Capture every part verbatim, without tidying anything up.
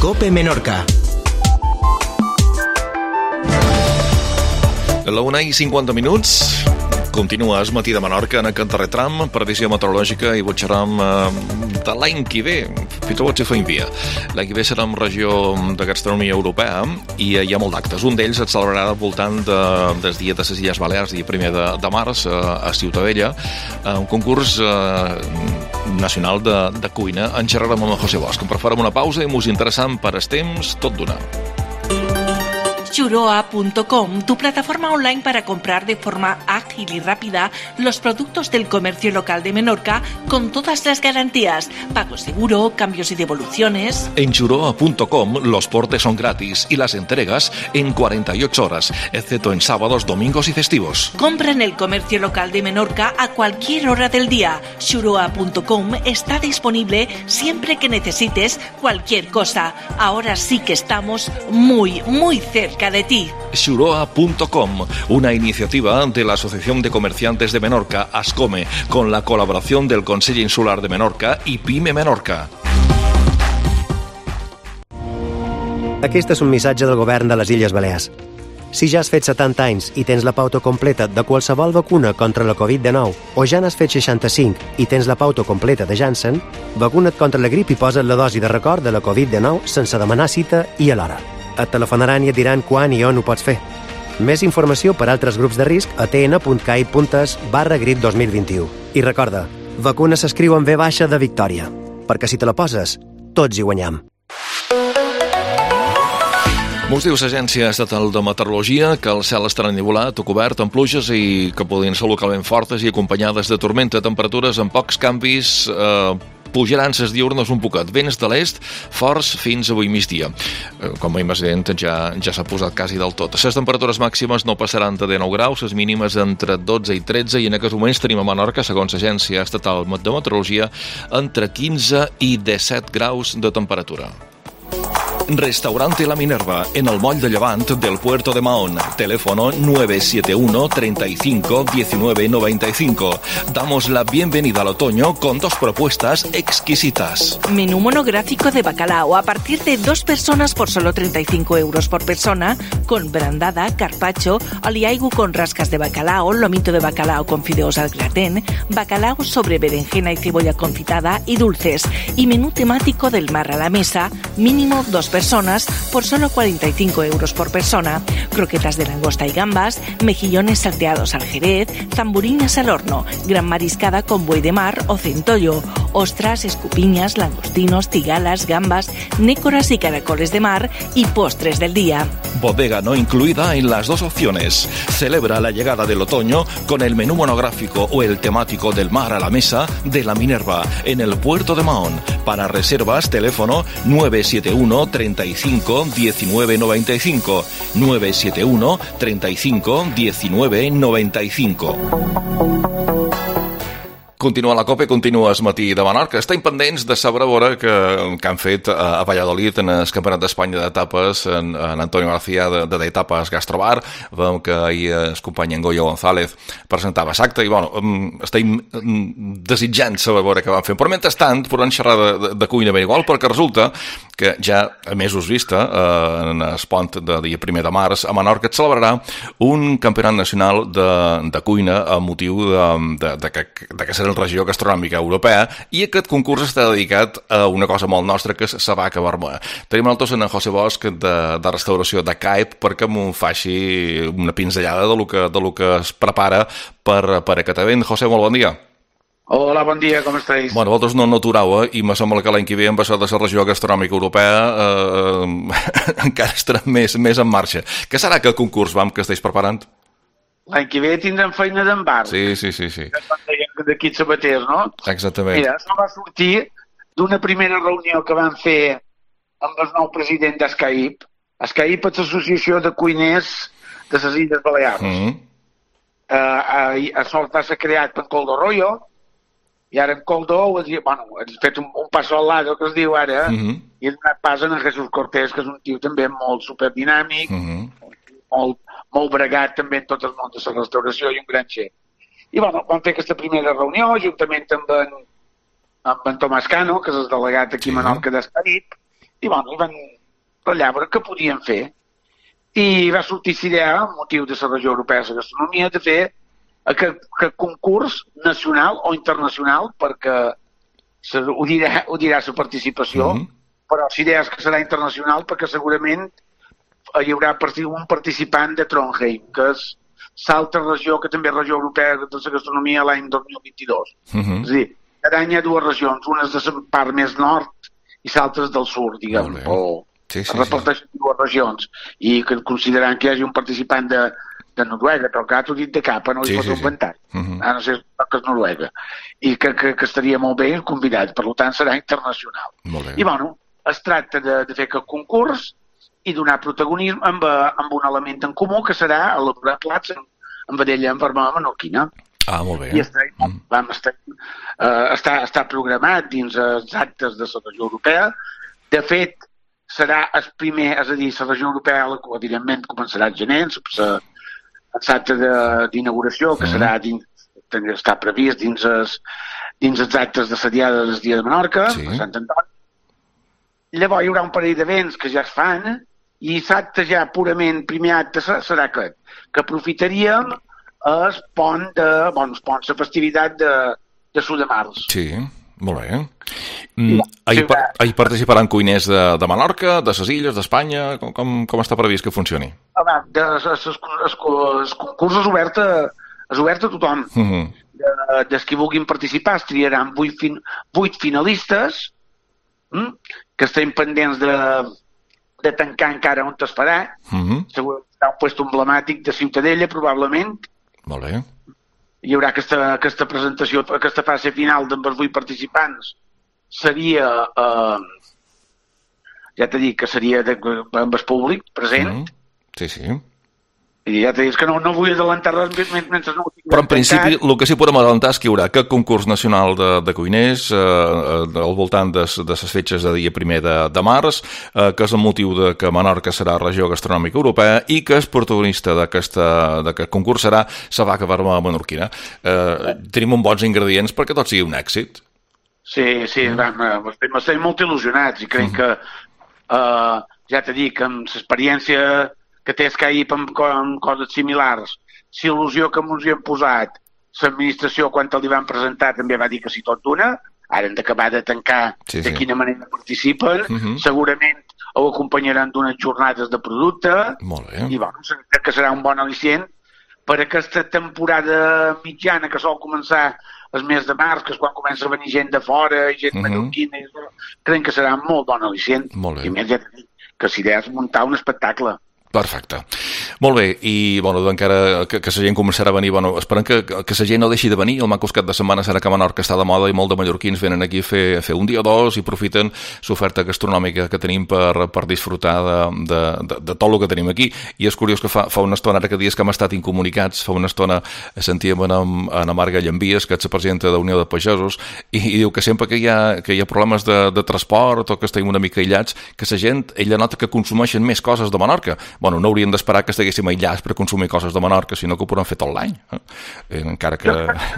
COPE Menorca. A la una i cinquanta minuts continua el matí de Menorca en aquest darrer tram, previsió meteorològica, i butxarem eh, de l'any que ve, fins a botxar feim via. L'any que ve serà en regió de gastronomia europea i hi ha molt d'actes. Un d'ells es celebrarà al voltant de, del dia de les Illes Balears, dia primer de, de març, a, a Ciutadella, un concurs eh, nacional de, de cuina. En xerrarem amb José Bosch. Però farem una pausa i mos interessant per el temps tot d'una. Xuroa punto com, tu plataforma online para comprar de forma ágil y rápida los productos del comercio local de Menorca con todas las garantías, pago seguro, cambios y devoluciones. En Xuroa punto com los portes son gratis y las entregas en cuarenta y ocho horas, excepto en sábados, domingos y festivos. Compra en el comercio local de Menorca a cualquier hora del día. Xuroa punto com está disponible siempre que necesites cualquier cosa. Ahora sí que estamos muy, muy cerca de ti. Xuroa punto com, una iniciativa de la Asociación de Comerciantes de Menorca, ASCOME, con la colaboración del Consell Insular de Menorca i PIME Menorca. Aquest és un missatge del govern de les Illes Balears. Si ja has fet setanta anys i tens la pauta completa de qualsevol vacuna contra la covid dinou o ja n'has fet seixanta-cinc i tens la pauta completa de Janssen, vacuna't contra la grip i posa't la dosi de record de la covid dinou sense demanar cita i a l'hora. Et telefonaran i et diran quan i on ho pots fer. Més informació per altres grups de risc a tn.cai.es barra grip dos mil vint-i-u. I recorda, vacuna s'escriu amb ve baixa de Victòria, perquè si te la poses, tots hi guanyam. Mos diu l'Agència Estatal de Meteorologia que el cel estarà ennuvolat o cobert amb pluges i que podrien ser localment fortes i acompanyades de tormenta. Temperatures amb pocs canvis, eh, pujaran les diurnes un poquet. Vents de l'est forts fins avui migdia. Eh, com veiem, evident, ja, ja s'ha posat quasi del tot. Les temperatures màximes no passaran de dinou graus, les mínimes entre dotze i tretze, i en aquests moments tenim a Menorca, segons l'Agència Estatal de Meteorologia, entre quinze i disset graus de temperatura. Restaurante La Minerva, en el moll de Llevant del Puerto de Mahón. Teléfono nueve siete uno, treinta y cinco, diecinueve noventa y cinco. Damos la bienvenida al otoño con dos propuestas exquisitas. Menú monográfico de bacalao a partir de dos personas por solo treinta y cinco euros por persona, con brandada, carpaccio, oliaigu con rascas de bacalao, lomito de bacalao con fideos al gratén, bacalao sobre berenjena y cebolla confitada y dulces. Y menú temático del mar a la mesa, mínimo dos personas por solo cuarenta y cinco euros por persona. Croquetas de langosta y gambas, mejillones salteados al jerez, zamburinas al horno, gran mariscada con buey de mar o centollo, ostras, escupiñas, langostinos, tigalas, gambas, nécoras y caracoles de mar, y postres del día. Bodega no incluida en las dos opciones. Celebra la llegada del otoño con el menú monográfico o el temático del mar a la mesa de La Minerva, en el Puerto de Mahón. Para reservas, teléfono nueve siete uno, treinta y cinco, diecinueve noventa y cinco, nueve siete uno, treinta y cinco, diecinueve noventa y cinco. Continua la COPE, continua el matí de Menorca. Estem pendents de saber veure que, que han fet a Valladolid en el Campionat d'Espanya d'etapes, en, en Antonio García de, de d'etapes Gastrobar. Veiem que ahir el company en Goyo González presentava l'acte i, bueno, estem desitjant saber veure què van fer. Però mentrestant, podem xerrar de, de, de cuina ben igual, perquè resulta que ja a mesos vista, eh, en el pont de dia primer de març, a Menorca es celebrarà un campionat nacional de, de cuina a motiu de, de, de, de, de que serà regió gastronòmica europea, i aquest concurs està dedicat a una cosa molt nostra, que és la vaca vermella. Tenim nosaltres en José Bosch de, de restauració de Caip perquè m'ho faci una pinzellada de lo que, de lo que es prepara per, per aquest event. José, molt bon dia. Hola, bon dia, com estàs? Bueno, vosaltres no noturau, eh? I me sembla que l'any que ve amb això de la regió gastronòmica europea eh, encara estarà més, més en marxa. Què serà aquest concurs, vam, que estàs preparant? L'any que ve tindrem feina d'embarc. Sí, sí, sí, sí. D'aquí Sabaters, no? Exactament. Mira, això va sortir d'una primera reunió que vam fer amb el nou president d'Escaip. Escaip és l'Associació de Cuiners de les Illes Balears. Mm -hmm. uh, uh, això va ser creat per Coldo Royo, i ara en Coldo ha bueno, fet un, un passo al lado, que es diu ara, mm -hmm. i ha donat pas a Jesús Cortés, que és un tio també molt superdinàmic, mm -hmm. molt, molt bregat també en tot el món de la restauració, i un gran xef. I bueno, vam fer aquesta primera reunió, juntament amb en, amb en Tomàs Cano, que és el delegat aquí a Menorca d'Escaip, i, bueno, i van ratllar a veure què podien fer. I va sortir la idea, amb motiu de la regió europea de la gastronomia, de fer aquest, aquest concurs nacional o internacional, perquè se, ho, dirà, ho dirà la participació, mm-hmm. però la idea és que serà internacional perquè segurament hi haurà un participant de Trondheim, que és l'altra regió, que també és regió europea de la gastronomia l'any dos mil vint-i-dos. Mm-hmm. És a dir, cada any hi ha dues regions, una és de la part més nord i l'altra és del sud, diguem, o sí, sí, es reparteixen sí. dues regions, i que considerant que hi hagi un participant de, de Noruega, però que t'ho dit de capa, no li sí, pot sí, inventar, sí. mm-hmm. ah, no sé que és Noruega, i que, que, que estaria molt bé convidat, per tant serà internacional. I bueno, es tracta de, de fer aquest concurs i donar protagonisme amb, amb un element en comú, que serà elaborar plats amb, amb vedella en vermella menorquina. Ah, molt bé. I està, mm. vam estar, uh, està, està programat dins els actes de la regió europea. De fet, serà el primer, és a dir, la regió europea, evidentment, començarà el gener, l'acte d'inauguració, que mm. serà dins, està previst dins els, dins els actes de la diada del Dia de Menorca, sí. a Sant Antoni. Llavors hi haurà un parell d'events que ja es fan, i l'acte ja purament primer acte serà aquest, que aprofitaríem el pont de, bueno, el pont, la festivitat de, de Sud de Març. Sí, molt bé. Mm, ahir, ahir participaran cuiners de, de Menorca, de les illes, d'Espanya, com, com, com està previst que funcioni? El concurs és obert a, és obert a tothom. Mm-hmm. de, des qui vulguin participar es triaran vuit, fin, vuit finalistes, mm, que estem pendents de de tancar encara on t'esperà. Mm-hmm. Segur que serà un lloc emblemàtic de Ciutadella, probablement. Molt bé. Hi haurà aquesta, aquesta presentació, aquesta fase final amb els vuit participants. Seria, eh, ja t'he dit que seria de, amb el públic present. Mm-hmm. Sí, sí. I ja t'he dit que no, no vull adelantar res mentre no ho tinc. Però en principi el que sí podem adelantar és que hi haurà aquest concurs nacional de, de cuiners eh, al voltant de, de les fetges de dia primer de, de març, eh, que és el motiu de que Menorca serà regió gastronòmica europea i que el protagonista d'aquest concurs serà la vaca vermella menorquina. Eh, tenim uns bons ingredients perquè tot sigui un èxit. Sí, sí, mm. estem molt il·lusionats i crec mm. que eh, ja t'he dit que amb l'experiència que té Skype amb, amb coses similars, si il·lusió que ens hi hem posat, l'administració, quan te li van presentar, també va dir que si tot d'una, ara hem d'acabar de tancar sí, de sí. quina manera participen, uh-huh. segurament ho acompanyaran d'unes jornades de producte, molt bé. I bueno, crec que serà un bon al·licient per aquesta temporada mitjana que sol començar el mes de març, que és quan comença a venir gent de fora, i gent uh-huh. menorquina, crec que serà molt bon al·licient. Molt bé. I més ja t'he dit que si idea és muntar un espectacle. Perfecte. Molt bé, i bueno, encara que, que la gent començarà a venir, bueno, esperem que, que la gent no deixi de venir. El maco cap de setmana serà que Menorca està de moda i molt de mallorquins venen aquí a fer, a fer un dia o dos i aprofiten l'oferta gastronòmica que tenim per, per disfrutar de, de, de, de tot el que tenim aquí. I és curiós que fa, fa una estona, ara que dies que hem estat incomunicats, fa una estona sentíem en, en Marga Llambies, que és la presidenta de Unió de Pagesos, i, i diu que sempre que hi ha, que hi ha problemes de, de transport o que estem una mica aïllats, que la gent, ella nota que consumeixen més coses de Menorca. Bueno, no haurien d'esperar que estiguéssim aïllats per consumir coses de Menorca, sinó que ho podem fer tot l'any. Eh? Encara que...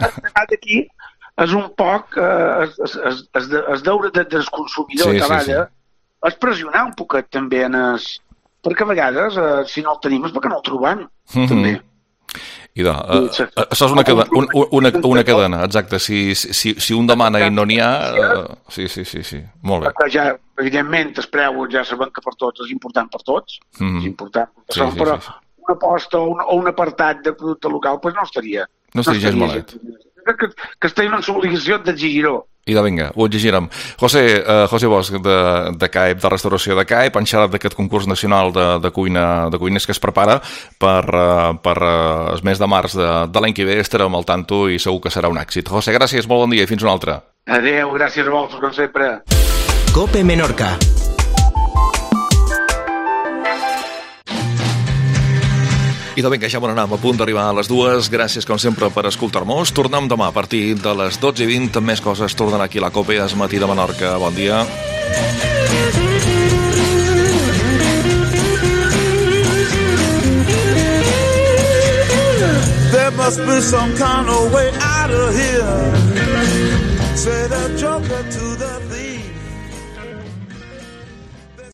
Aquí és un poc eh, es, es, es, es deure de, dels consumidors, sí, sí, sí. és pressionar un poquet també en es... perquè a vegades, eh, si no el tenim és perquè no el trobem, mm-hmm. també. I de, uh, això és una cadena, una, una, una cadena, exacte. Si, si, si un demana i no n'hi ha... Uh, sí, sí, sí, sí, molt bé. Perquè ja, evidentment, el preu ja sabem que per tots és important per tots, mm-hmm. és important, sí, sí, però sí, sí. una aposta o un, o un apartat de producte local pues no estaria... No estaria, no estaria gens malet. Que, que estem en l'obligació d'exigir-ho. I de vinga, ho exigirem. José, uh, José Bosch, de, de C A E P, de restauració de C A E P, han xerrat d'aquest concurs nacional de, de, cuina, de cuiners que es prepara per, uh, per uh, el mes de març de, de l'any que ve. Estarem al tanto i segur que serà un èxit. José, gràcies, molt bon dia i fins una altra. Adéu, gràcies a vosaltres, com sempre. Cope Menorca. I de vinga, ja bon anam, a punt d'arribar a les dues. Gràcies, com sempre, per escoltar-nos. Tornem demà a partir de les dotze i vint. Amb més coses tornen aquí a la Cope, al matí de Menorca. Bon dia. There must be some kind of way out of here. Say the joker to the